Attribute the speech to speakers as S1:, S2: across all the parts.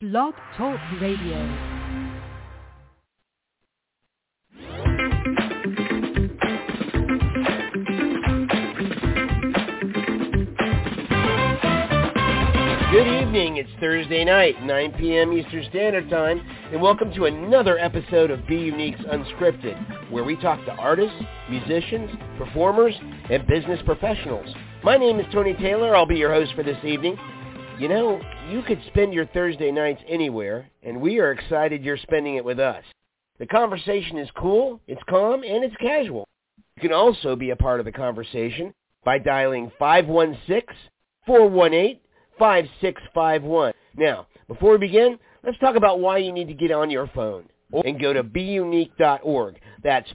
S1: Blog Talk Radio.
S2: Good evening, it's Thursday night, 9 p.m. Eastern Standard Time, and welcome to another episode of Be Unique's Unscripted, where we talk to artists, musicians, performers, and business professionals. My name is Tony Taylor, I'll be your host for this evening. You know, you could spend your Thursday nights anywhere, and we are excited you're spending it with us. The conversation is cool, it's calm, and it's casual. You can also be a part of the conversation by dialing 516-418-5651. Now, before we begin, let's talk about why you need to get on your phone and go to beunique.org. That's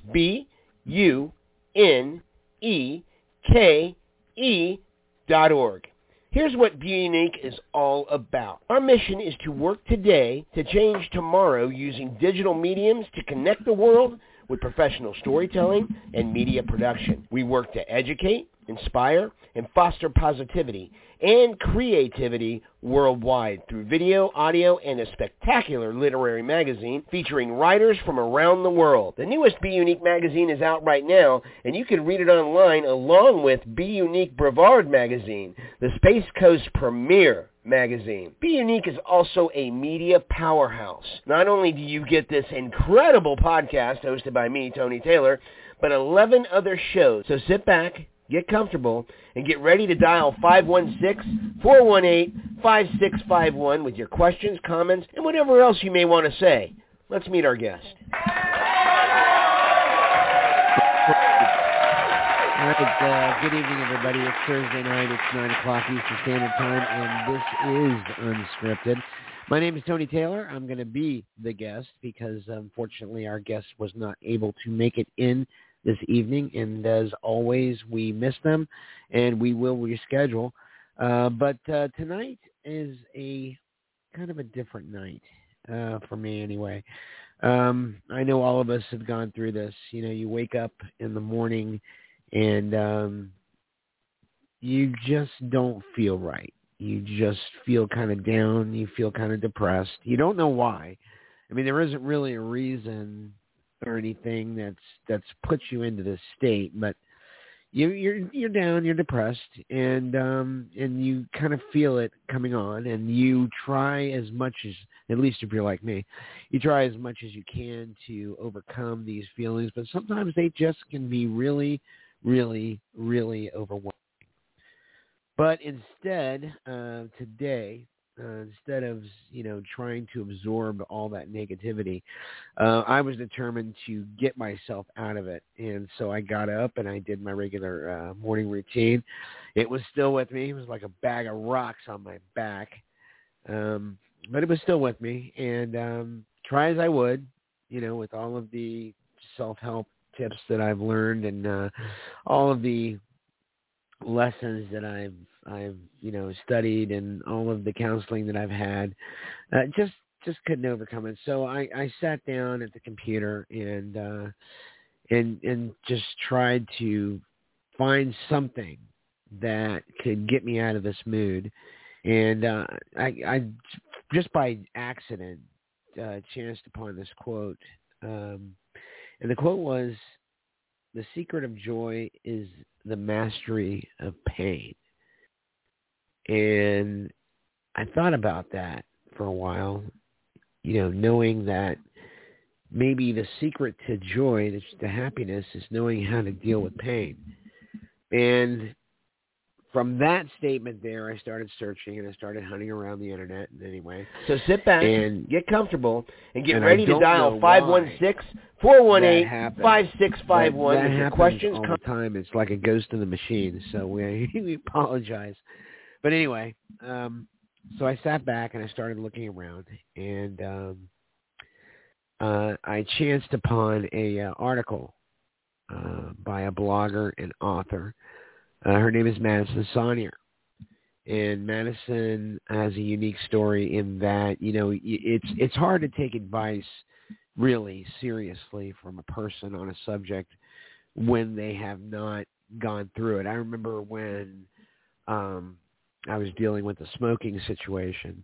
S2: BUNEKE.org. Here's what Be Unique is all about. Our mission is to work today to change tomorrow using digital mediums to connect the world with professional storytelling and media production. We work to educate, inspire, and foster positivity and creativity worldwide through video, audio, and a spectacular literary magazine featuring writers from around the world. The newest Be Unique magazine is out right now, and you can read it online along with Be Unique Brevard magazine, the Space Coast premier magazine. Be Unique is also a media powerhouse. Not only do you get this incredible podcast hosted by me, Tony Taylor, but 11 other shows. So sit back, get comfortable, and get ready to dial 516-418-5651 with your questions, comments, and whatever else you may want to say. Let's meet our guest.
S3: All right, good evening, everybody. It's Thursday night. It's 9 o'clock Eastern Standard Time, and this is Unscripted. My name is Tony Taylor. I'm going to be the guest because, unfortunately, our guest was not able to make it in this evening, and as always, we miss them, and we will reschedule. But tonight is a kind of a different night for me, anyway. I know all of us have gone through this. You know, you wake up in the morning, and you just don't feel right. You just feel kind of down. You feel kind of depressed. You don't know why. I mean, there isn't really a reason or anything that's put you into this state, but you're down, you're depressed, and you kind of feel it coming on, and you try as much as, at least if you're like me, you try as much as you can to overcome these feelings, but sometimes they just can be really, really, really overwhelming. But instead, today, instead of, trying to absorb all that negativity, I was determined to get myself out of it. And so I got up and I did my regular morning routine. It was still with me. It was like a bag of rocks on my back. But it was still with me. And try as I would, with all of the self-help tips that I've learned and all of the lessons that I've studied and all of the counseling that I've had, just couldn't overcome it. So I sat down at the computer and just tried to find something that could get me out of this mood. And I just by accident chanced upon this quote, and the quote was, "The secret of joy is the mastery of pain." And I thought about that for a while, knowing that maybe the secret to joy, to happiness, is knowing how to deal with pain. And from that statement there, I started searching and I started hunting around the internet. And anyway,
S2: so sit back and get comfortable and get ready to dial 516-418-5651
S3: That
S2: with your
S3: happens
S2: questions
S3: all the time. It's like a ghost in the machine. So we apologize. But anyway, so I sat back and I started looking around, and I chanced upon a article by a blogger and author. Her name is Madison Saunier, and Madison has a unique story in that it's hard to take advice really seriously from a person on a subject when they have not gone through it. I remember when I was dealing with the smoking situation.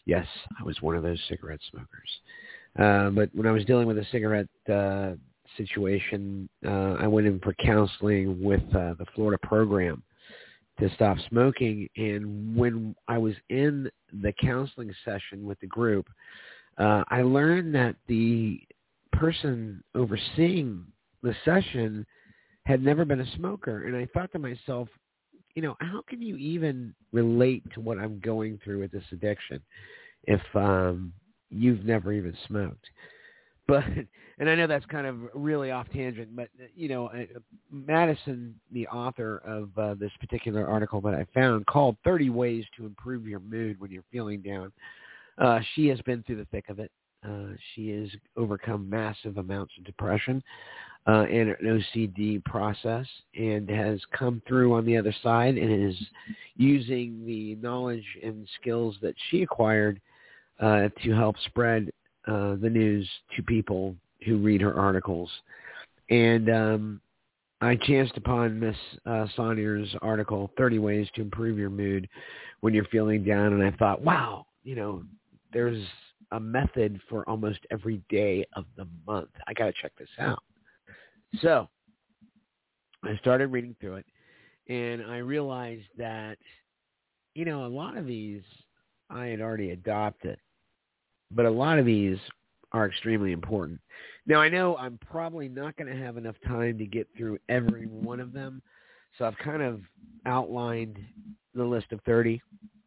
S3: Yes, I was one of those cigarette smokers. But when I was dealing with a cigarette situation, I went in for counseling with the Florida program to stop smoking. And when I was in the counseling session with the group, I learned that the person overseeing the session had never been a smoker. And I thought to myself, how can you even relate to what I'm going through with this addiction if you've never even smoked? But, and I know that's kind of really off tangent, but, Madison, the author of this particular article that I found called 30 Ways to Improve Your Mood When You're Feeling Down, she has been through the thick of it. She has overcome massive amounts of depression and an OCD process, and has come through on the other side and is using the knowledge and skills that she acquired to help spread the news to people who read her articles. And I chanced upon Miss Saunier's article, 30 Ways to Improve Your Mood When You're Feeling Down, and I thought, wow, there's a method for almost every day of the month. I got to check this out. So I started reading through it, and I realized that, a lot of these I had already adopted, but a lot of these are extremely important. Now, I know I'm probably not going to have enough time to get through every one of them, so I've kind of outlined the list of 30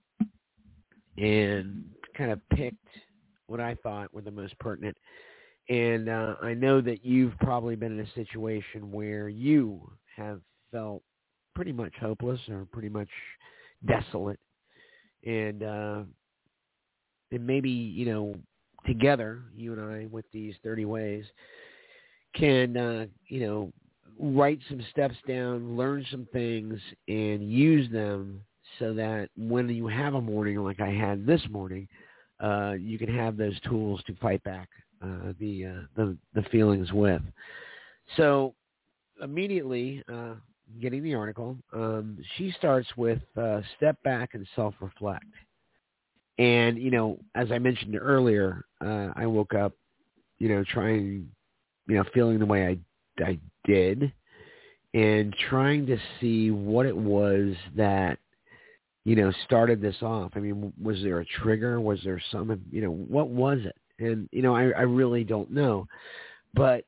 S3: and kind of picked what I thought were the most pertinent. And I know that you've probably been in a situation where you have felt pretty much hopeless or pretty much desolate. And maybe, together, you and I, with these 30 ways, can, write some steps down, learn some things, and use them so that when you have a morning like I had this morning, you can have those tools to fight back the feelings with. So immediately, getting the article, she starts with step back and self-reflect. And, as I mentioned earlier, I woke up, trying, feeling the way I did, and trying to see what it was that, started this off. I mean, was there a trigger? Was there some, what was it? And, I really don't know. But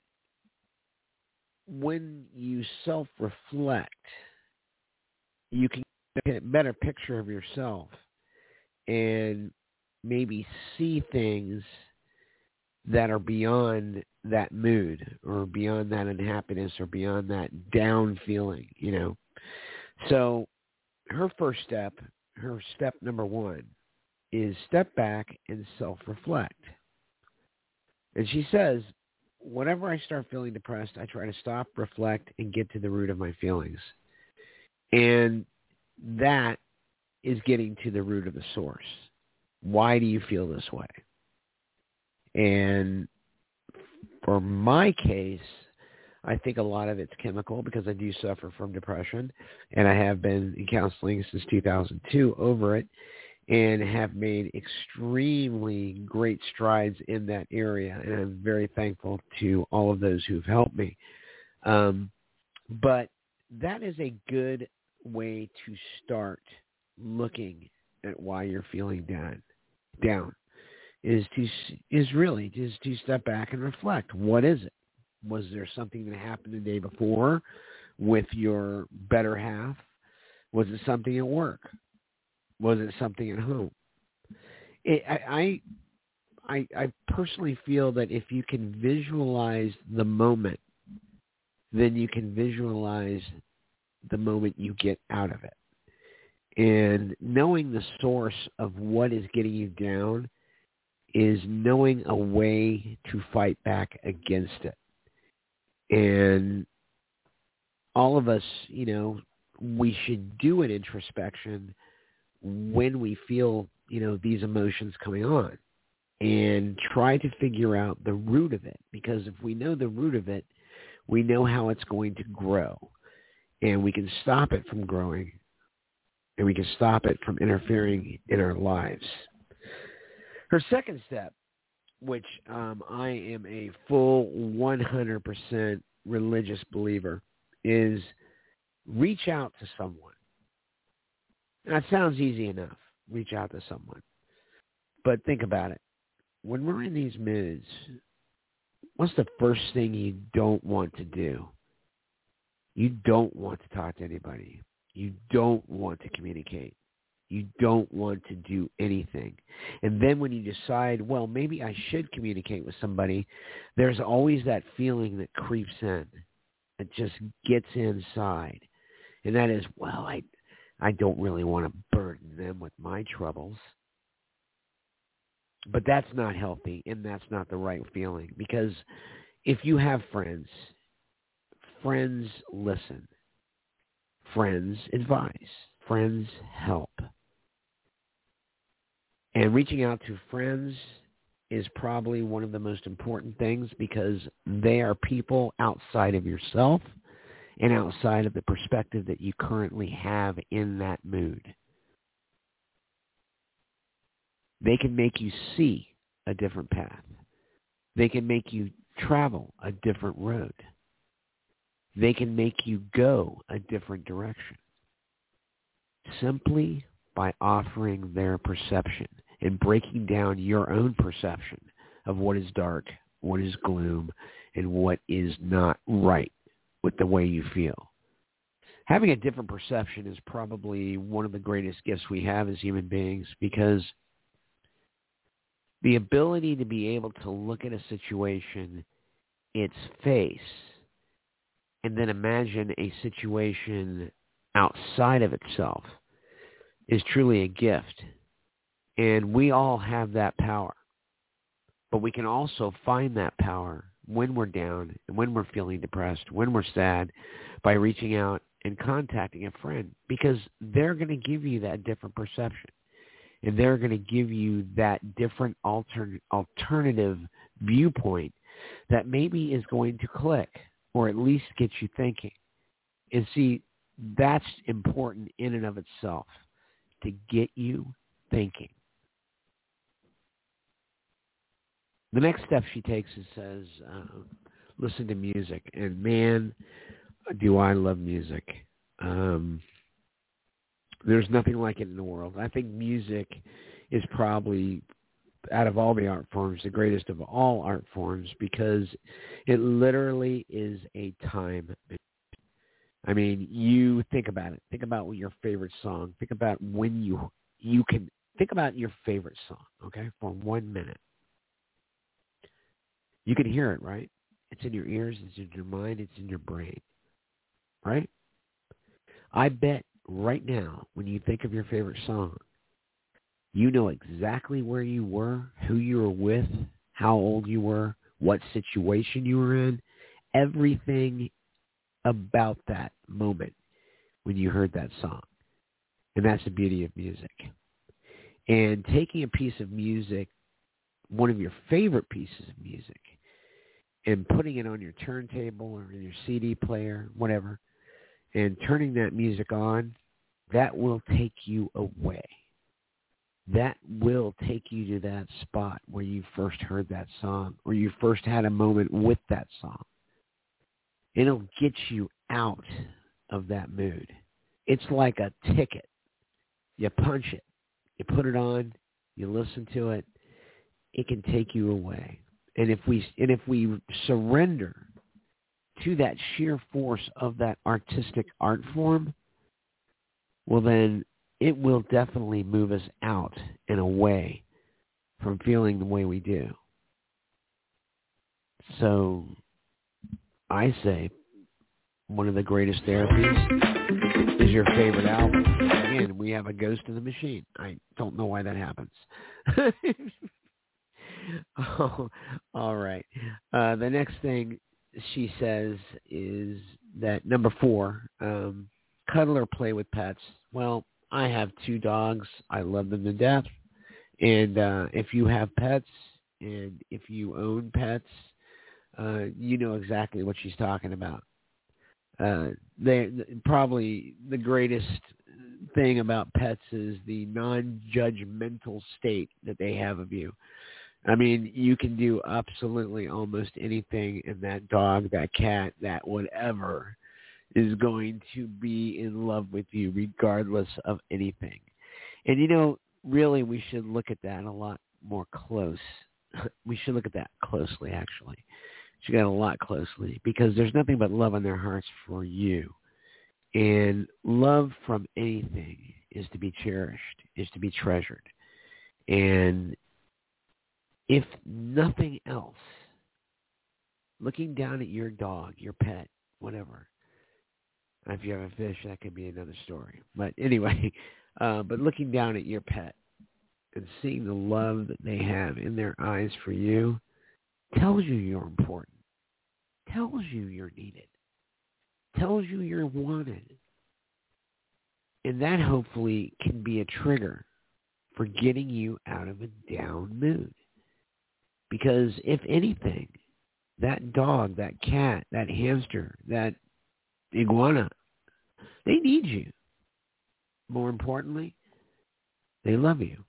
S3: when you self-reflect, you can get a better picture of yourself and maybe see things that are beyond that mood or beyond that unhappiness or beyond that down feeling, So her first step, her step number 1, is step back and self-reflect. And she says, whenever I start feeling depressed, I try to stop, reflect, and get to the root of my feelings. And that is getting to the root of the source. Why do you feel this way? And for my case, I think a lot of it's chemical because I do suffer from depression, and I have been in counseling since 2002 over it, and have made extremely great strides in that area. And I'm very thankful to all of those who've helped me. But that is a good way to start looking at why you're feeling down is really to step back and reflect. What is it? Was there something that happened the day before with your better half? Was it something at work? Was it something at home? I personally feel that if you can visualize the moment, then you can visualize the moment you get out of it. And knowing the source of what is getting you down is knowing a way to fight back against it. And all of us, we should do an introspection when we feel, these emotions coming on, and try to figure out the root of it. Because if we know the root of it, we know how it's going to grow, and we can stop it from growing, and we can stop it from interfering in our lives. Her second step, which I am a full 100% religious believer, is reach out to someone. And that sounds easy enough, reach out to someone. But think about it. When we're in these moods, what's the first thing you don't want to do? You don't want to talk to anybody. You don't want to communicate. You don't want to do anything. And then when you decide, well, maybe I should communicate with somebody, there's always that feeling that creeps in. It just gets inside. And that is, well, I don't really want to burden them with my troubles. But that's not healthy, and that's not the right feeling. Because if you have friends, friends listen. Friends advise. Friends help. And reaching out to friends is probably one of the most important things because they are people outside of yourself and outside of the perspective that you currently have in that mood. They can make you see a different path. They can make you travel a different road. They can make you go a different direction simply by offering their perception and breaking down your own perception of what is dark, what is gloom, and what is not right with the way you feel. Having a different perception is probably one of the greatest gifts we have as human beings because the ability to be able to look at a situation its face and then imagine a situation outside of itself is truly a gift. And we all have that power. But we can also find that power when we're down, and when we're feeling depressed, when we're sad, by reaching out and contacting a friend because they're going to give you that different perception. And they're going to give you that different alternative viewpoint that maybe is going to click or at least get you thinking. And see, that's important in and of itself, to get you thinking. The next step she takes is says, listen to music. And man, do I love music. There's nothing like it in the world. I think music is probably, out of all the art forms, the greatest of all art forms because it literally is a time. I mean, you think about it. Think about your favorite song. Think about when you can think about your favorite song, okay, for 1 minute. You can hear it, right? It's in your ears, it's in your mind, it's in your brain, right? I bet right now, when you think of your favorite song, you know exactly where you were, who you were with, how old you were, what situation you were in, everything about that moment when you heard that song. And that's the beauty of music. And taking a piece of music, one of your favorite pieces of music, and putting it on your turntable or in your CD player, whatever, and turning that music on, that will take you away. That will take you to that spot where you first heard that song or you first had a moment with that song. It'll get you out of that mood. It's like a ticket. You punch it. You put it on. You listen to it. It can take you away. And if we surrender to that sheer force of that artistic art form, well then it will definitely move us out and away from feeling the way we do. So I say one of the greatest therapies is your favorite album. Again, we have a ghost in the machine. I don't know why that happens. Oh, all right. The next thing she says is that number 4, cuddle or play with pets. Well, I have 2 dogs. I love them to death. And if you have pets and if you own pets, you know exactly what she's talking about. They're probably the greatest thing about pets is the non-judgmental state that they have of you. I mean, you can do absolutely almost anything, and that dog, that cat, that whatever is going to be in love with you regardless of anything. And, you know, really we should look at that a lot more close. We should look at that closely, actually. We should get a lot closely because there's nothing but love in their hearts for you. And love from anything is to be cherished, is to be treasured. And if nothing else, looking down at your dog, your pet, whatever. If you have a fish, that could be another story. But anyway, but looking down at your pet and seeing the love that they have in their eyes for you tells you you're important, tells you you're needed, tells you you're wanted. And that hopefully can be a trigger for getting you out of a down mood. Because if anything, that dog, that cat, that hamster, that iguana, they need you. More importantly, they love you.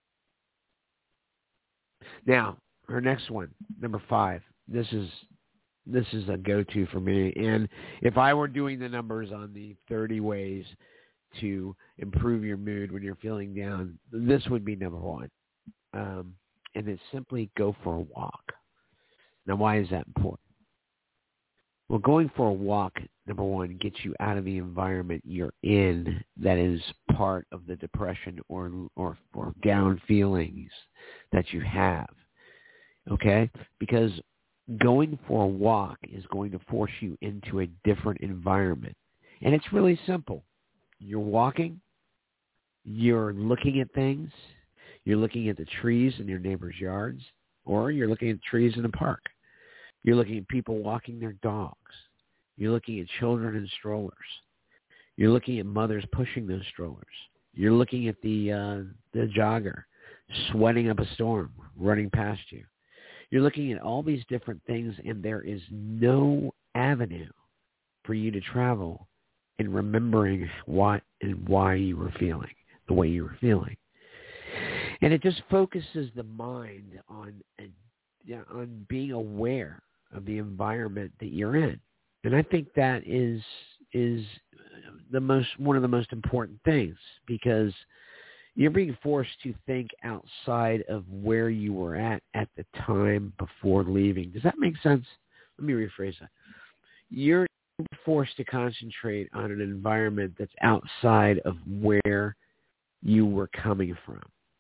S3: Now, our next one, number 5. This is a go-to for me. And if I were doing the numbers on the 30 ways to improve your mood when you're feeling down, this would be number 1. And it's simply go for a walk. Now, why is that important? Well, going for a walk, number 1, gets you out of the environment you're in that is part of the depression or down feelings that you have. Okay? Because going for a walk is going to force you into a different environment. And it's really simple. You're walking. You're looking at things. You're looking at the trees in your neighbor's yards, or you're looking at trees in a park. You're looking at people walking their dogs. You're looking at children in strollers. You're looking at mothers pushing those strollers. You're looking at the jogger sweating up a storm, running past you. You're looking at all these different things, and there is no avenue for you to travel in remembering what and why you were feeling the way you were feeling. And it just focuses the mind on being aware of the environment that you're in. And I think that is one of the most important things, because you're being forced to think outside of where you were at the time before leaving. Does that make sense? Let me rephrase that. You're forced to concentrate on an environment that's outside of where you were coming from.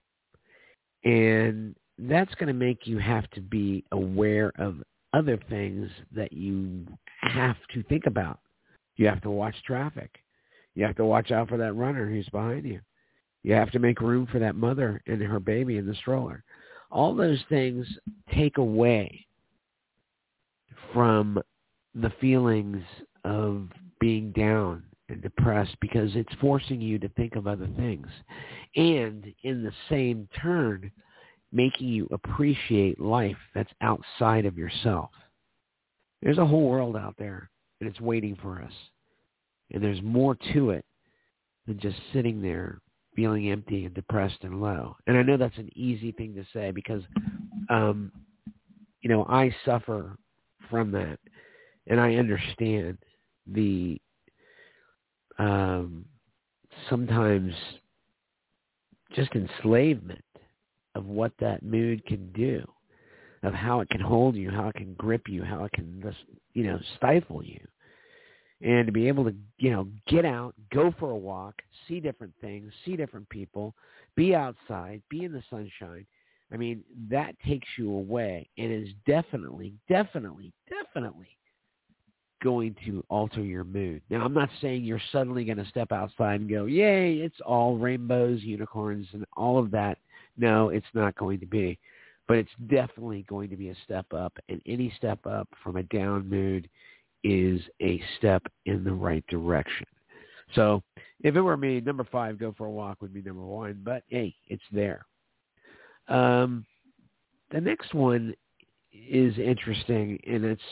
S3: And that's going to make you have to be aware of other things that you have to think about. You have to watch traffic. You have to watch out for that runner who's behind you. You have to make room for that mother and her baby in the stroller. All those things take away from the feelings of being down and depressed, because it's forcing you to think of other things. And in the same turn, making you appreciate life that's outside of yourself. There's a whole world out there, and it's waiting for us. And there's more to it than just sitting there feeling empty and depressed and low. And I know that's an easy thing to say because, I suffer from that. And I understand the sometimes just enslavement of what that mood can do, of how it can hold you, how it can grip you, how it can just, stifle you. And to be able to, get out, go for a walk, see different things, see different people, be outside, be in the sunshine. I mean, that takes you away and is definitely going to alter your mood. Now, I'm not saying you're suddenly going to step outside and go, yay, it's all rainbows, unicorns, and all of that. No, it's not going to be. But it's definitely going to be a step up, and any step up from a down mood is a step in the right direction. So if it were me, number 5, go for a walk, would be number 1. But, hey, it's there. The next one is interesting, and it's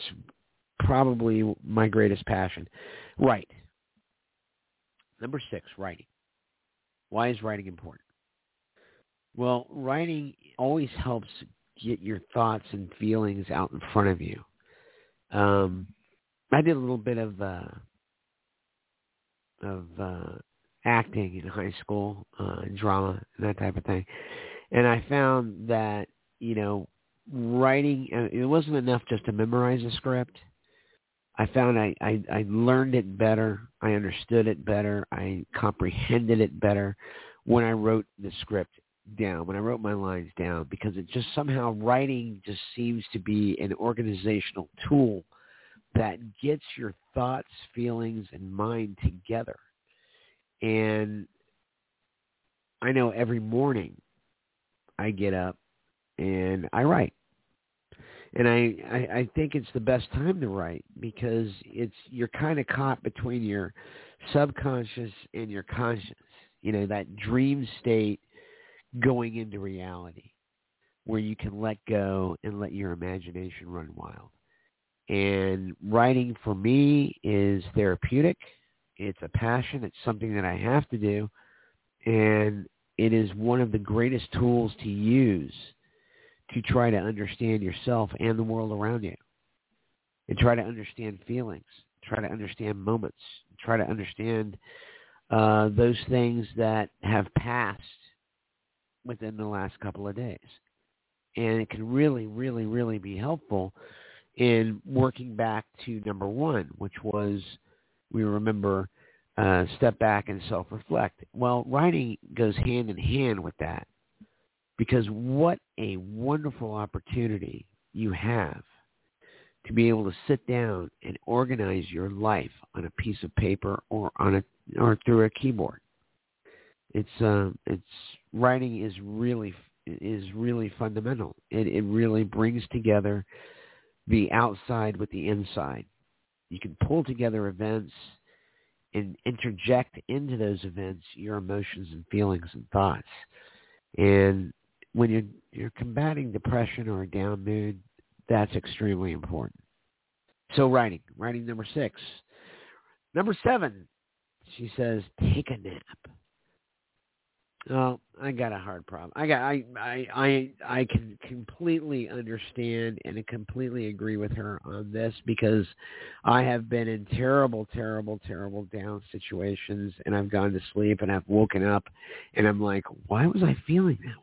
S3: probably my greatest passion. Write. Number 6, writing. Why is writing important? Well, writing always helps get your thoughts and feelings out in front of you. I did a little bit of acting in high school, drama, and that type of thing. And I found that, writing, it wasn't enough just to memorize a script. I found I learned it better. I understood it better. I comprehended it better when I wrote the script down, when I wrote my lines down, because it just somehow writing just seems to be an organizational tool that gets your thoughts, feelings, and mind together. And I know every morning I get up and I write. And I think it's the best time to write because you're kind of caught between your subconscious and your conscious, that dream state going into reality where you can let go and let your imagination run wild. And writing for me is therapeutic. It's a passion. It's something that I have to do. And it is one of the greatest tools to use to try to understand yourself and the world around you, and try to understand feelings, try to understand moments, try to understand those things that have passed within the last couple of days. And it can really, really, really be helpful in working back to number one, which was, we remember, step back and self-reflect. Well, writing goes hand in hand with that. Because what a wonderful opportunity you have to be able to sit down and organize your life on a piece of paper or through a keyboard. It's writing is really fundamental. It really brings together the outside with the inside. You can pull together events and interject into those events your emotions and feelings and thoughts. And when you're combating depression or a down mood, that's extremely important. So writing number 6. Number 7, she says, take a nap. Well, I got a hard problem. I can completely understand and completely agree with her on this because I have been in terrible, terrible, terrible down situations, and I've gone to sleep and I've woken up and I'm like, why was I feeling that way?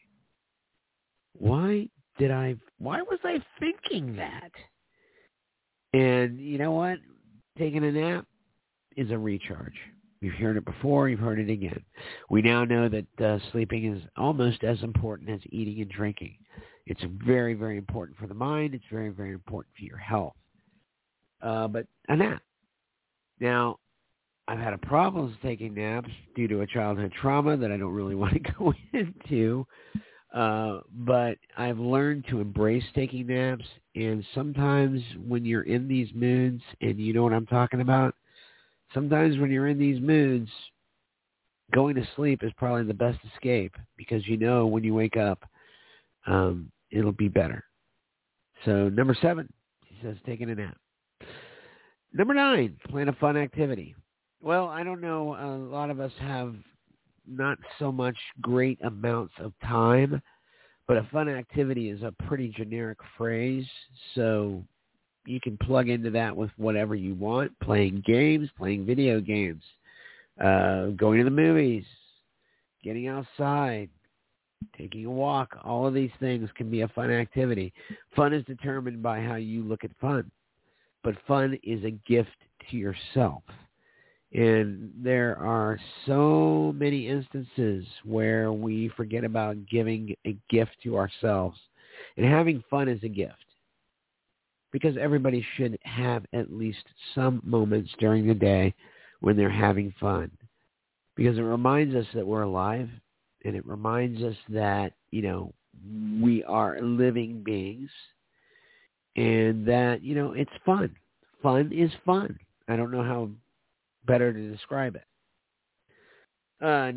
S3: Why was I thinking that? And you know what? Taking a nap is a recharge. You've heard it before. You've heard it again. We now know that sleeping is almost as important as eating and drinking. It's very, very important for the mind. It's very, very important for your health. But a nap. Now, I've had a problem with taking naps due to a childhood trauma that I don't really want to go into. But I've learned to embrace taking naps. And sometimes when you're in these moods, and you know what I'm talking about, sometimes when you're in these moods, going to sleep is probably the best escape because when you wake up, it'll be better. So number 7, she says, taking a nap. Number 9, plan a fun activity. Well, I don't know. A lot of us have not so much great amounts of time, but a fun activity is a pretty generic phrase. So you can plug into that with whatever you want, playing games, playing video games, going to the movies, getting outside, taking a walk. All of these things can be a fun activity. Fun is determined by how you look at fun, but fun is a gift to yourself. And there are so many instances where we forget about giving a gift to ourselves. And having fun is a gift. Because everybody should have at least some moments during the day when they're having fun. Because it reminds us that we're alive. And it reminds us that, we are living beings. And that, it's fun. Fun is fun. I don't know how better to describe it. I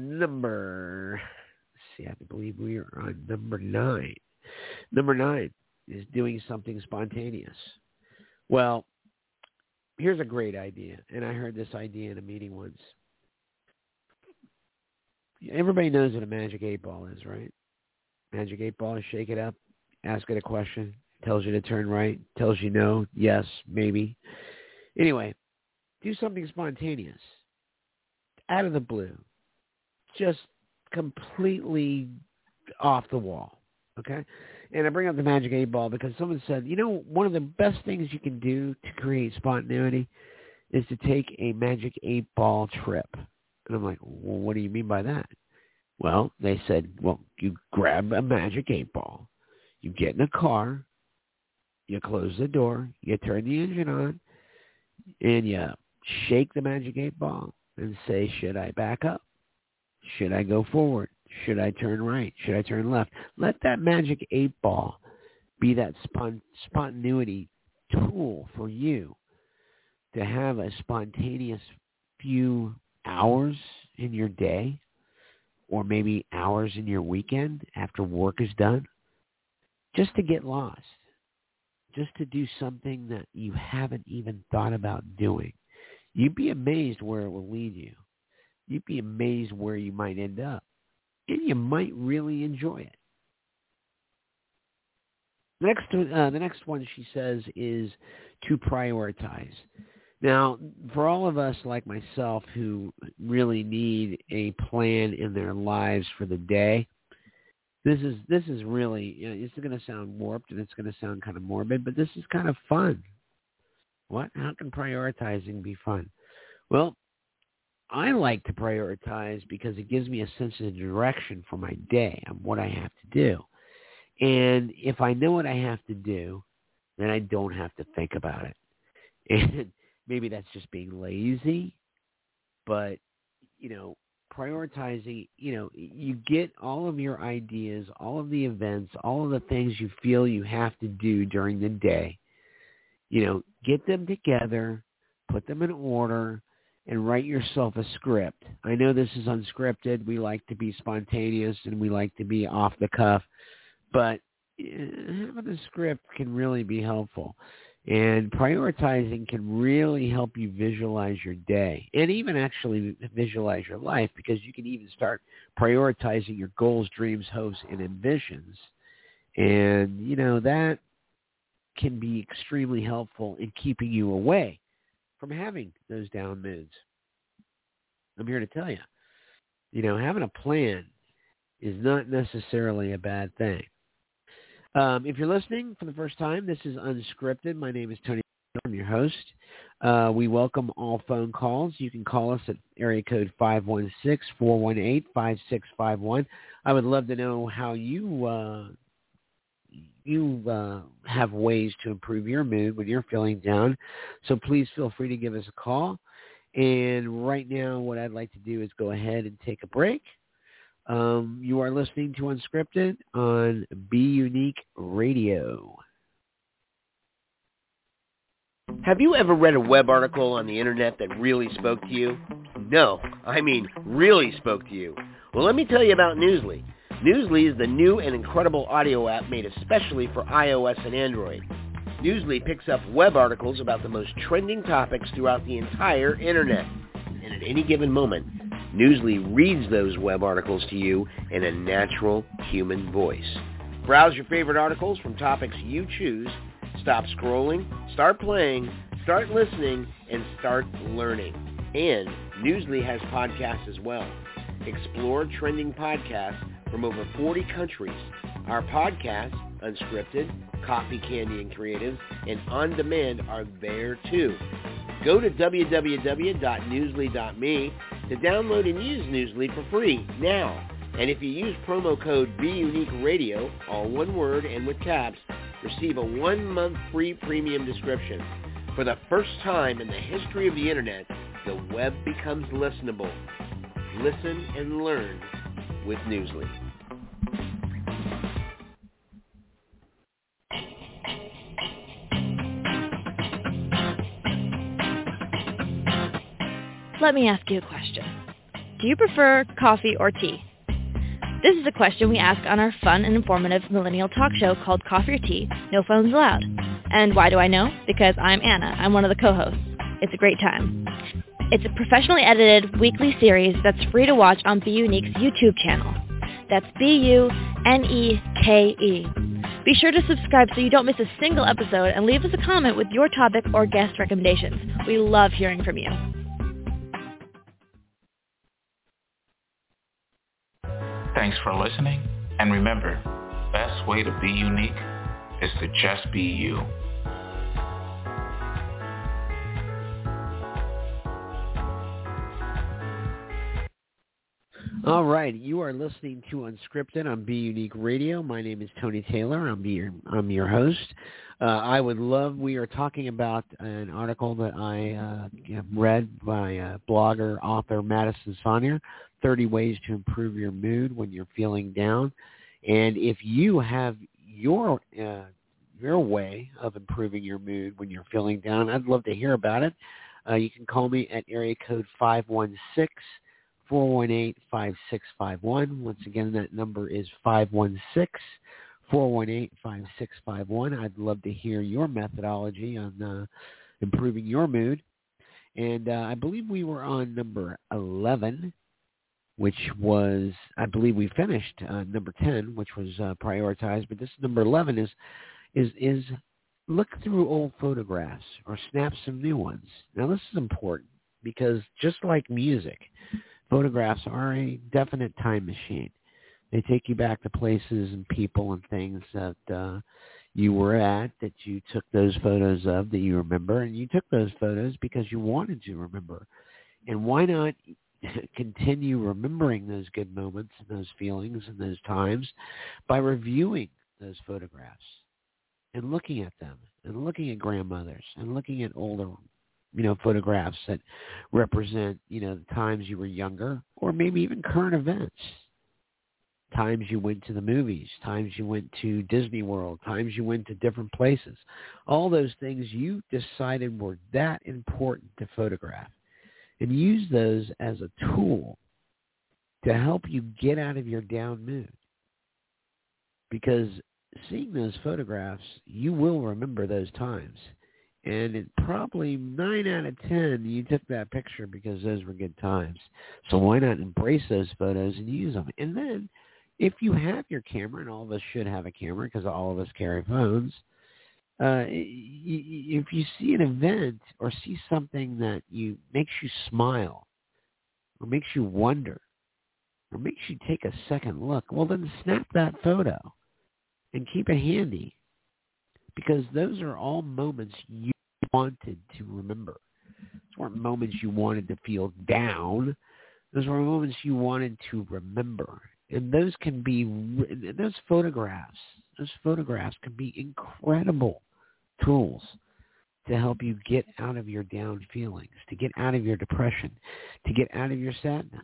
S3: believe we are on number 9. Number 9 is doing something spontaneous. Well, here's a great idea, and I heard this idea in a meeting once. everybody knows what a magic 8 ball is, right? Magic 8 ball is shake it up, ask it a question, tells you to turn right, tells you no, yes, maybe. Anyway, do something spontaneous, out of the blue, just completely off the wall, okay? And I bring up the magic 8 ball because someone said, one of the best things you can do to create spontaneity is to take a magic 8 ball trip. And I'm like, well, what do you mean by that? Well, they said, well, you grab a magic 8 ball, you get in a car, you close the door, you turn the engine on, and you shake the magic 8 ball and say, should I back up? Should I go forward? Should I turn right? Should I turn left? Let that magic 8 ball be that spontaneity tool for you to have a spontaneous few hours in your day, or maybe hours in your weekend after work is done, just to get lost, just to do something that you haven't even thought about doing. You'd be amazed where it will lead you. You'd be amazed where you might end up, and you might really enjoy it. The next one she says is to prioritize. Now, for all of us like myself who really need a plan in their lives for the day, this is really, it's going to sound warped and it's going to sound kind of morbid, but this is kind of fun. What? How can prioritizing be fun? Well, I like to prioritize because it gives me a sense of direction for my day and what I have to do. And if I know what I have to do, then I don't have to think about it. And maybe that's just being lazy, but, prioritizing, you get all of your ideas, all of the events, all of the things you feel you have to do during the day, get them together, put them in order, and write yourself a script. I know this is unscripted. We like to be spontaneous and we like to be off the cuff, but having a script can really be helpful. And prioritizing can really help you visualize your day and even actually visualize your life, because you can even start prioritizing your goals, dreams, hopes, and ambitions. And, that can be extremely helpful in keeping you away from having those down moods. I'm here to tell you, having a plan is not necessarily a bad thing. If you're listening for the first time, this is Unscripted. My name is Tony. I'm your host. We welcome all phone calls. You can call us at area code 516-418-5651. I would love to know how you have ways to improve your mood when you're feeling down. So please feel free to give us a call. And right now, what I'd like to do is go ahead and take a break. You are listening to Unscripted on Be Unique Radio.
S2: Have you ever read a web article on the internet that really spoke to you? No, I mean really spoke to you. Well, let me tell you about Newsly. Newsly is the new and incredible audio app made especially for iOS and Android. Newsly picks up web articles about the most trending topics throughout the entire internet. And at any given moment, Newsly reads those web articles to you in a natural human voice. Browse your favorite articles from topics you choose. Stop scrolling, start playing, start listening, and start learning. And Newsly has podcasts as well. Explore trending podcasts from over 40 countries. Our podcasts, Unscripted, Coffee, Candy, and Creatives, and On Demand are there too. Go to www.newsly.me to download and use Newsly for free now. And if you use promo code BeUniqueRadio, all one word and with caps, receive a 1-month free premium subscription. For the first time in the history of the internet, the web becomes listenable. Listen and learn with Newsly.
S1: Let me ask you a question. Do you prefer coffee or tea? This is a question we ask on our fun and informative millennial talk show called Coffee or Tea, No Phones Allowed. And why do I know? Because I'm Anna. I'm one of the co-hosts. It's a great time. It's a professionally edited weekly series that's free to watch on Be Unique's YouTube channel. That's BUNEKE. Be sure to subscribe so you don't miss a single episode, and leave us a comment with your topic or guest recommendations. We love hearing from you.
S4: Thanks for listening, and remember, best way to be unique is to just be you.
S3: All right, you are listening to Unscripted on Be Unique Radio. My name is Tony Taylor. I'm your host. We are talking about an article that I read by blogger, author Madison Saunier, 30 Ways to Improve Your Mood When You're Feeling Down. And if you have your way of improving your mood when you're feeling down, I'd love to hear about it. You can call me at area code 516-418-5651. Once again, that number is 516-418-5651. I'd love to hear your methodology on improving your mood. And I believe we were on number 11, which was, I believe we finished number 10, which was prioritized. But this number 11 is look through old photographs or snap some new ones. Now, this is important because just like music, photographs are a definite time machine. They take you back to places and people and things that you were at, that you took those photos of, that you remember. And you took those photos because you wanted to remember. And why not continue remembering those good moments and those feelings and those times by reviewing those photographs and looking at them and looking at grandmothers and looking at older photographs that represent, the times you were younger, or maybe even current events, times you went to the movies, times you went to Disney World, times you went to different places. All those things you decided were that important to photograph, and use those as a tool to help you get out of your down mood. Because seeing those photographs, you will remember those times. And it probably 9 out of 10, you took that picture because those were good times. So why not embrace those photos and use them? And then if you have your camera, and all of us should have a camera because all of us carry phones, if you see an event or see something that makes you smile or makes you wonder or makes you take a second look, well, then snap that photo and keep it handy. Because those are all moments you wanted to remember. Those weren't moments you wanted to feel down. Those were moments you wanted to remember. And those can be, those photographs can be incredible tools to help you get out of your down feelings, to get out of your depression, to get out of your sadness.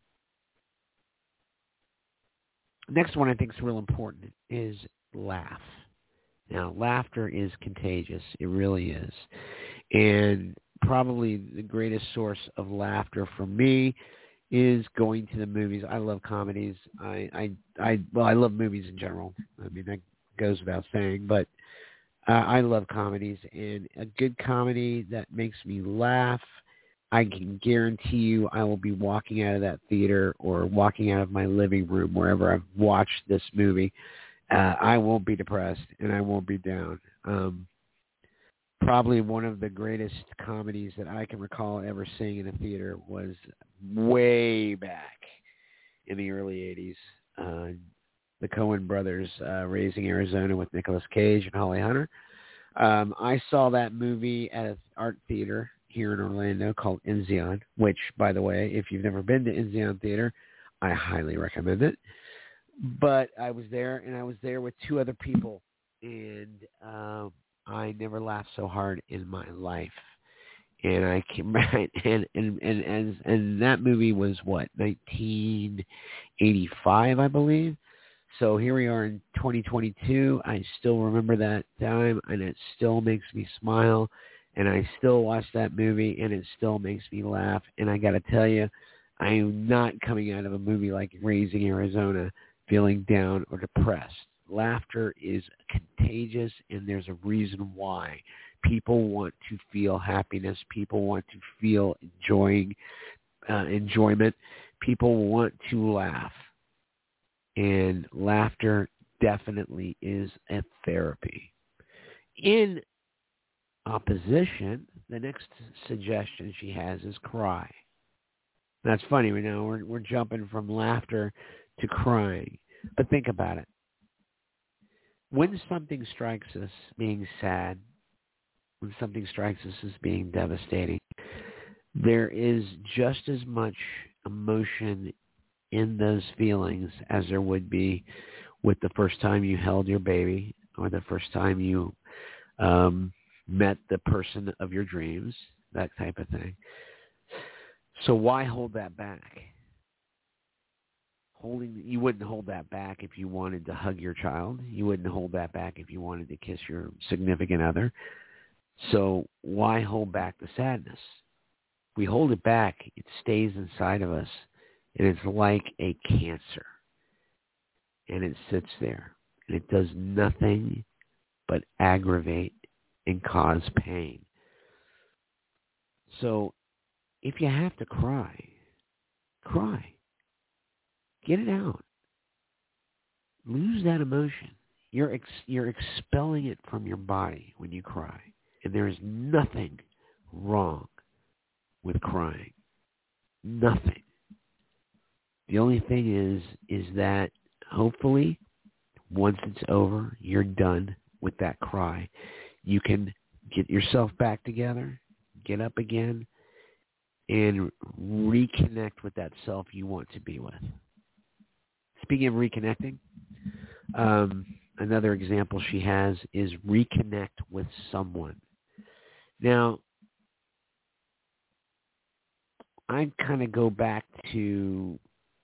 S3: Next one I think is real important is laugh. Now, laughter is contagious. It really is. And probably the greatest source of laughter for me is going to the movies. I love comedies. I love movies in general. I mean, that goes without saying. But I love comedies. And a good comedy that makes me laugh, I can guarantee you I will be walking out of that theater or walking out of my living room, wherever I've watched this movie. I won't be depressed and I won't be down. Probably one of the greatest comedies that I can recall ever seeing in a theater was way back in the early 80s. The Coen brothers, Raising Arizona with Nicolas Cage and Holly Hunter. I saw that movie at an art theater here in Orlando called Enzion, which, by the way, if you've never been to Enzion Theater, I highly recommend it. But I was there, and I was there with two other people, and I never laughed so hard in my life. And I came right, and that movie was what, 1985, I believe. So here we are in 2022. I still remember that time, and it still makes me smile. And I still watch that movie, and it still makes me laugh. And I got to tell you, I am not coming out of a movie like Raising Arizona feeling down or depressed laughter is contagious, and there's a reason why. People want to feel happiness. People want to feel enjoyment. People want to laugh. And laughter definitely is a therapy. In opposition, the next suggestion she has is cry. That's funny. We're jumping from laughter to crying. But think about it. When something strikes us being sad, when something strikes us as being devastating, there is just as much emotion in those feelings as there would be with the first time you held your baby or the first time you met the person of your dreams, that type of thing. So why hold that back? You wouldn't hold that back if you wanted to hug your child. You wouldn't hold that back if you wanted to kiss your significant other. So why hold back the sadness? If we hold it back, it stays inside of us, and it's like a cancer. And it sits there, and it does nothing but aggravate and cause pain. So if you have to cry, cry. Get it out. Lose that emotion. You're expelling it from your body when you cry. And there is nothing wrong with crying. Nothing. The only thing is that hopefully once it's over, you're done with that cry. You can get yourself back together, get up again, and reconnect with that self you want to be with. Speaking of reconnecting, another example she has is reconnect with someone. Now, I kind of go back to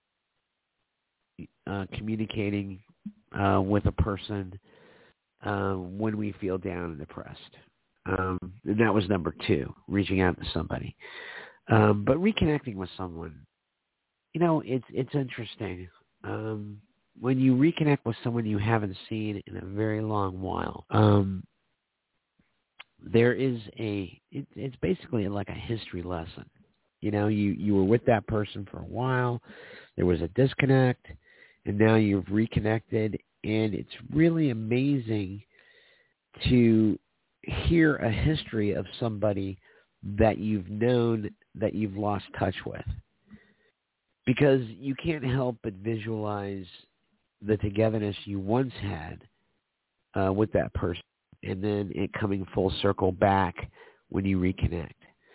S3: communicating with a person when we feel down and depressed. And that was number 2, reaching out to somebody. But reconnecting with someone, it's interesting. When you reconnect with someone you haven't seen in a very long while, there is it's basically like a history lesson. You were with that person for a while, there was a disconnect, and now you've reconnected, and it's really amazing to hear a history of somebody that you've known that you've lost touch with. Because you can't help but visualize the togetherness you once had with that person, and then it coming full circle back when you reconnect.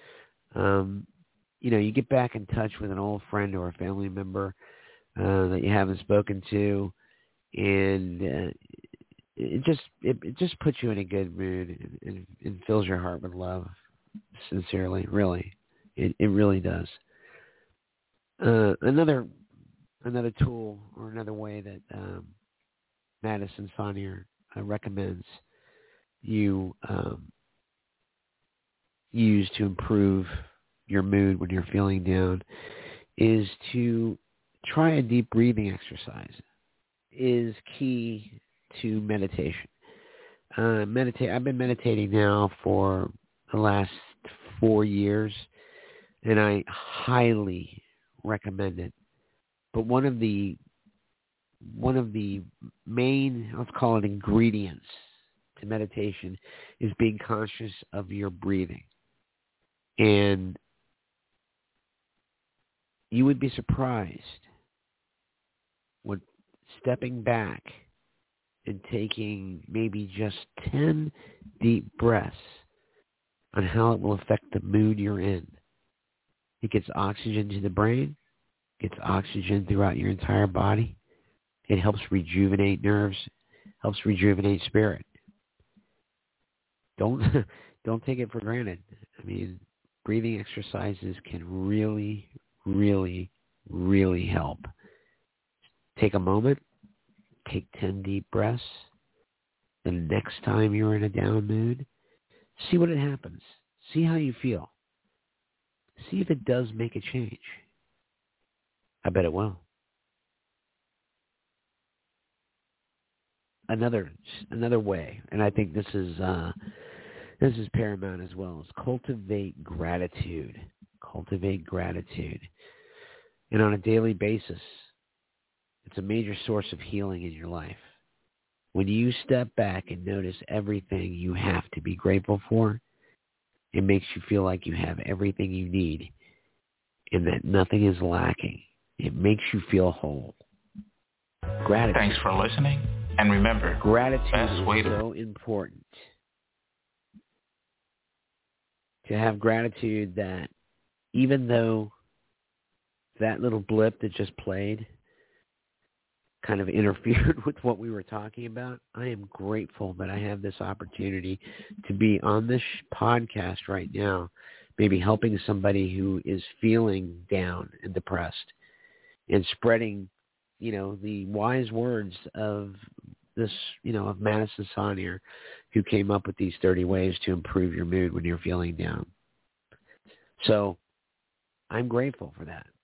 S3: You get back in touch with an old friend or a family member that you haven't spoken to, and it just puts you in a good mood and fills your heart with love. Sincerely, really, it really does. Another tool or another way that Madison Saunier recommends you use to improve your mood when you're feeling down is to try a deep breathing exercise. Is key to meditation. I've been meditating now for the last 4 years, and I highly recommend it. But one of the main, let's call it, ingredients to meditation is being conscious of your breathing. And you would be surprised when stepping back and taking maybe just 10 deep breaths on how it will affect the mood you're in. It gets oxygen to the brain, gets oxygen throughout your entire body. It helps rejuvenate nerves, helps rejuvenate spirit. Don't take it for granted. I mean, breathing exercises can really, really, really help. Take a moment, take 10 deep breaths. The next time you're in a down mood, see what happens. See how you feel. See if it does make a change. I bet it will. another way, and I think this is paramount as well, is cultivate gratitude. Cultivate gratitude. And on a daily basis, it's a major source of healing in your life. When you step back and notice everything you have to be grateful for, it makes you feel like you have everything you need and that nothing is lacking. It makes you feel whole. Gratitude.
S4: Thanks for listening. And remember,
S3: gratitude
S4: is
S3: so important. To have gratitude that even though that little blip that just played kind of interfered with what we were talking about, I am grateful that I have this opportunity to be on this podcast right now, maybe helping somebody who is feeling down and depressed and spreading, the wise words of this, of Madison Saunier, who came up with these 30 ways to improve your mood when you're feeling down. So I'm grateful for that.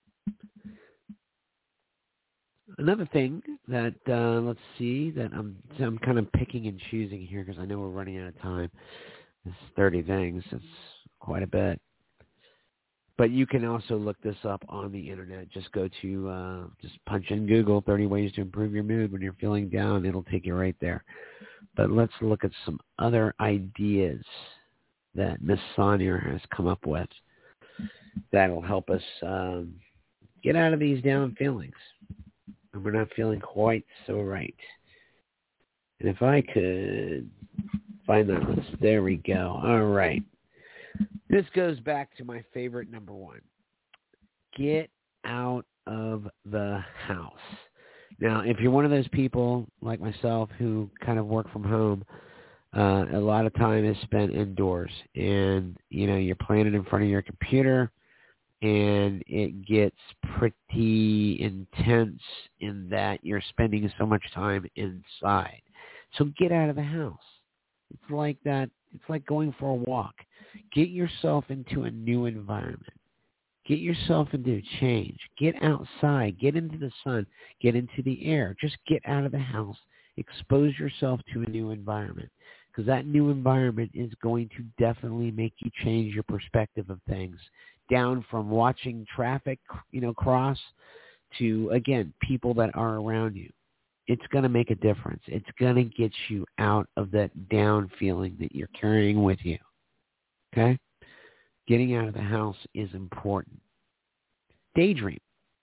S3: Another thing that, let's see, that I'm kind of picking and choosing here because I know we're running out of time. It's 30 things. It's quite a bit. But you can also look this up on the internet. Just go to, just punch in Google 30 ways to improve your mood when you're feeling down. It'll take you right there. But let's look at some other ideas that Miss Saunier has come up with that'll help us get out of these down feelings. And we're not feeling quite so right. And if I could find that list. There we go. All right. This goes back to my favorite number one. Get out of the house. Now, if you're one of those people like myself who kind of work from home, a lot of time is spent indoors. And, you're playing it in front of your computer, and it gets pretty intense in that you're spending so much time inside. So get out of the house. It's like that. It's like going for a walk. Get yourself into a new environment. Get yourself into a change. Get outside. Get into the sun. Get into the air. Just get out of the house. Expose yourself to a new environment, because that new environment is going to definitely make you change your perspective of things. Down from watching traffic, cross to, again, people that are around you. It's going to make a difference. It's going to get you out of that down feeling that you're carrying with you. Okay? Getting out of the house is important. Daydream.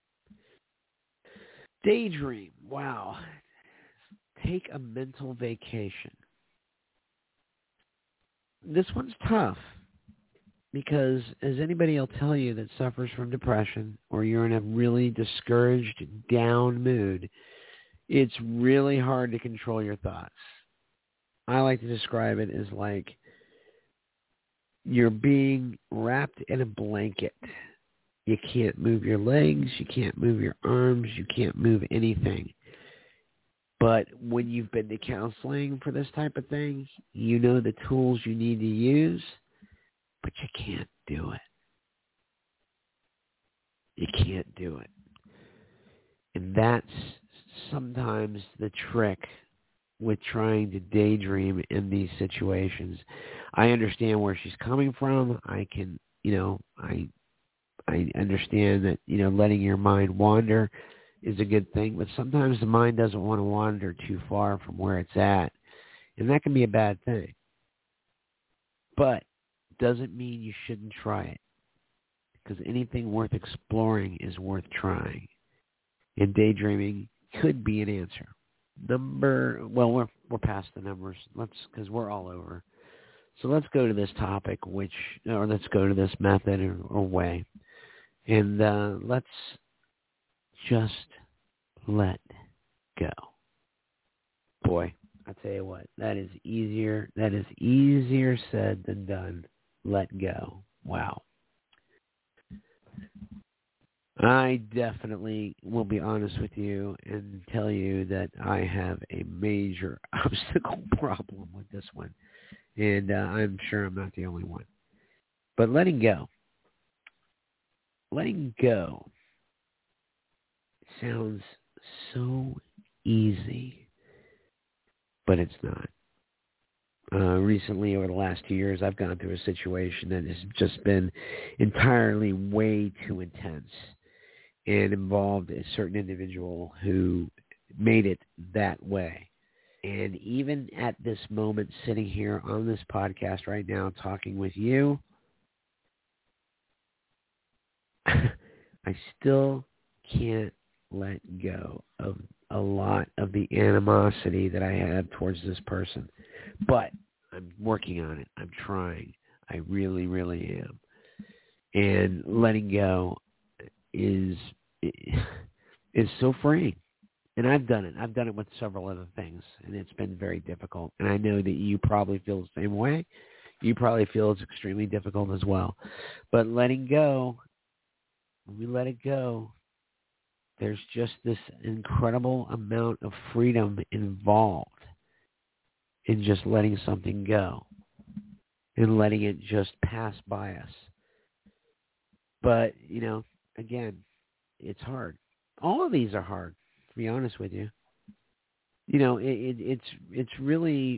S3: Daydream. Wow. Take a mental vacation. This one's tough because, as anybody will tell you that suffers from depression or you're in a really discouraged, down mood, it's really hard to control your thoughts. I like to describe it as like you're being wrapped in a blanket. You can't move your legs. You can't move your arms. You can't move anything. But when you've been to counseling for this type of thing, you know the tools you need to use, but you can't do it. You can't do it. And that's sometimes the trick with trying to daydream in these situations. I understand where she's coming from. I can, I understand that, letting your mind wander is a good thing, but sometimes the mind doesn't want to wander too far from where it's at, and that can be a bad thing. But doesn't mean you shouldn't try it, because anything worth exploring is worth trying, and daydreaming could be an answer. We're past the numbers. Because we're all over. So let's go to this topic, let's go to this method or way, and let's just let go. Boy, I tell you what, that is easier said than done. Let go. Wow. I definitely will be honest with you and tell you that I have a major obstacle problem with this one. And I'm sure I'm not the only one. But letting go sounds so easy. but it's not. Recently, over the last 2 years, I've gone through a situation that has just been entirely way too intense and involved a certain individual who made it that way. And even at this moment, sitting here on this podcast right now, talking with you, I still can't let go of a lot of the animosity that I had towards this person. But I'm working on it. I'm trying. I really, really am. And letting go is so freeing. And I've done it. I've done it with several other things, and it's been very difficult. And I know that you probably feel the same way. You probably feel it's extremely difficult as well. But letting go, when we let it go, there's just this incredible amount of freedom involved in just letting something go and letting it just pass by us. But, again, it's hard. All of these are hard, to be honest with you. It's really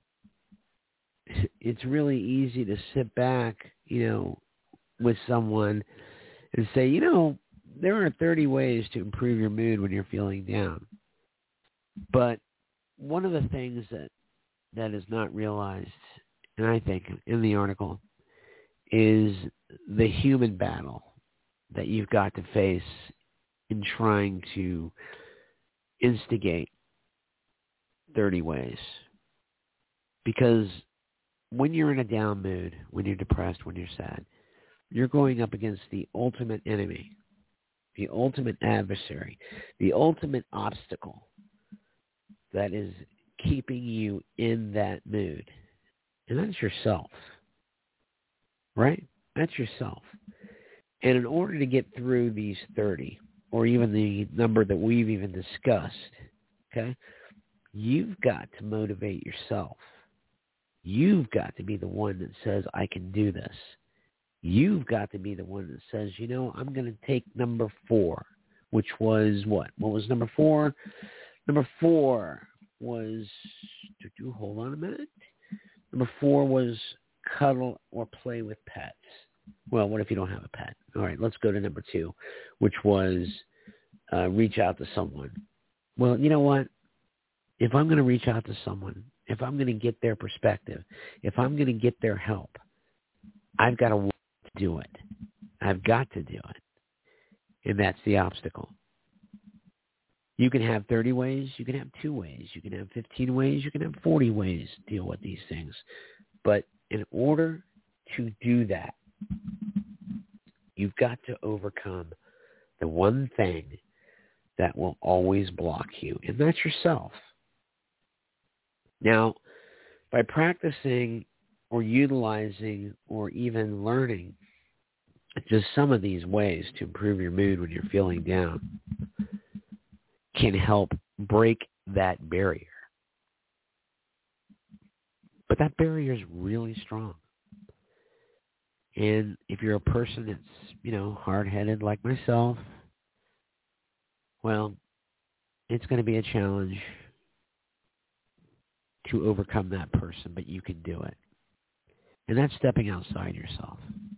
S3: easy to sit back, with someone and say, there are 30 ways to improve your mood when you're feeling down. But one of the things that is not realized, and I think in the article, is the human battle that you've got to face in trying to instigate 30 ways. Because when you're in a down mood, when you're depressed, when you're sad, you're going up against the ultimate enemy, the ultimate adversary, the ultimate obstacle that is keeping you in that mood. And that's yourself, right? That's yourself. And in order to get through these 30, or even the number that we've even discussed, okay, you've got to motivate yourself. You've got to be the one that says, I can do this. You've got to be the one that says, I'm going to take number 4, which was what? What was number 4? Number 4 was, hold on a minute. Number 4 was cuddle or play with pets. Well, what if you don't have a pet? All right, let's go to number 2, which was reach out to someone. Well, you know what? If I'm going to reach out to someone, if I'm going to get their perspective, if I'm going to get their help, I've got to do it. I've got to do it. And that's the obstacle. You can have 30 ways. You can have 2 ways. You can have 15 ways. You can have 40 ways to deal with these things. But in order to do that, you've got to overcome the one thing that will always block you, and that's yourself. Now, by practicing or utilizing or even learning just some of these ways to improve your mood when you're feeling down can help break that barrier. But that barrier is really strong. And if you're a person that's, hard-headed like myself, well, it's going to be a challenge to overcome that person, but you can do it. And that's stepping outside yourself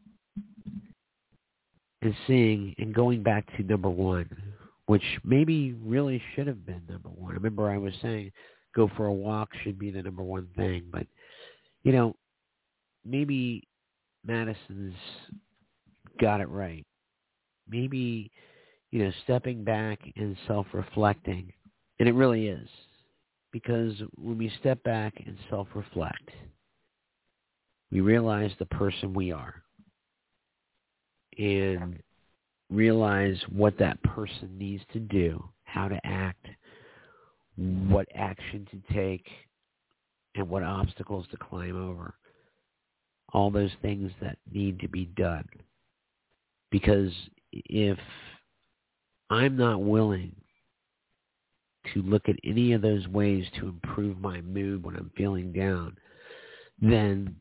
S3: and seeing and going back to number 1, which maybe really should have been number 1. I remember I was saying go for a walk should be the number 1 thing, but, maybe Madison's got it right. Maybe, stepping back and self-reflecting, and it really is, because when we step back and self-reflect, we realize the person we are and realize what that person needs to do, how to act, what action to take, and what obstacles to climb over. All those things that need to be done. Because if I'm not willing to look at any of those ways to improve my mood when I'm feeling down, then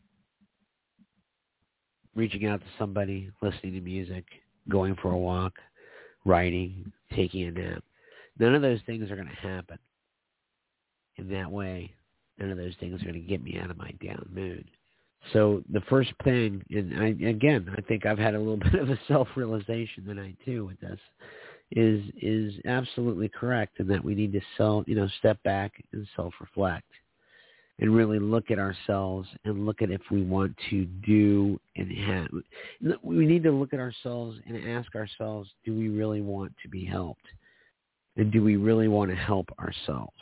S3: reaching out to somebody, listening to music, going for a walk, writing, taking a nap, none of those things are going to happen in that way none of those things are going to get me out of my down mood. So the first thing, and I think I've had a little bit of a self-realization tonight too with this, is absolutely correct, in that we need to step back and self-reflect and really look at ourselves and look at if we want to do and have. We need to look at ourselves and ask ourselves, do we really want to be helped? And do we really want to help ourselves?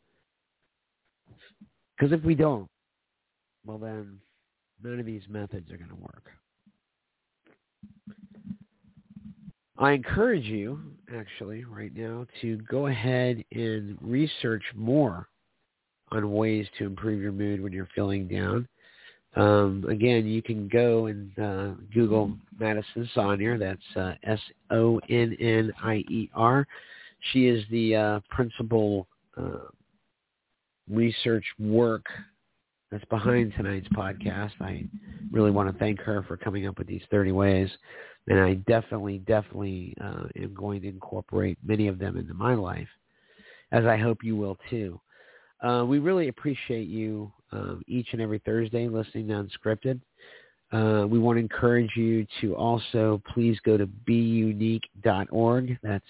S3: Because if we don't, well then, none of these methods are going to work. I encourage you, actually, right now, to go ahead and research more on ways to improve your mood when you're feeling down. Again, you can go and Google Madison Sonnier. That's Sonnier. She is the principal research work that's behind tonight's podcast. I really want to thank her for coming up with these 30 ways, and I definitely am going to incorporate many of them into my life, as I hope you will too. We really appreciate you each and every Thursday listening to Unscripted. We want to encourage you to also please go to beunique.org. That's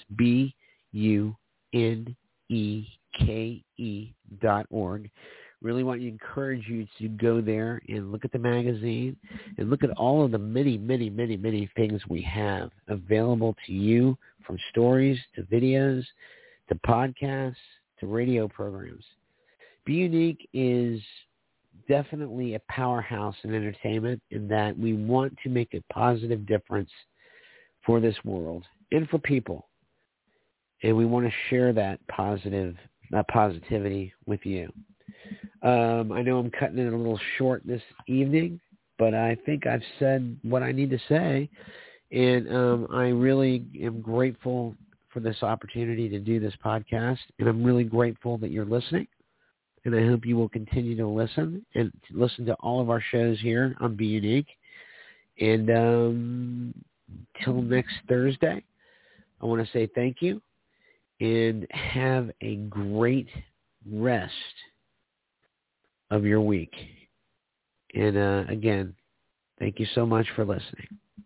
S3: BUNEKE.org. Really want to encourage you to go there and look at the magazine and look at all of the many, many, many, many things we have available to you, from stories to videos to podcasts to radio programs. Be Unique is definitely a powerhouse in entertainment, in that we want to make a positive difference for this world and for people. And we want to share that positivity with you. I know I'm cutting it a little short this evening, but I think I've said what I need to say. And I really am grateful for this opportunity to do this podcast. And I'm really grateful that you're listening. And I hope you will continue to listen and to listen to all of our shows here on Be Unique. And till next Thursday, I want to say thank you and have a great rest of your week. And again, thank you so much for listening.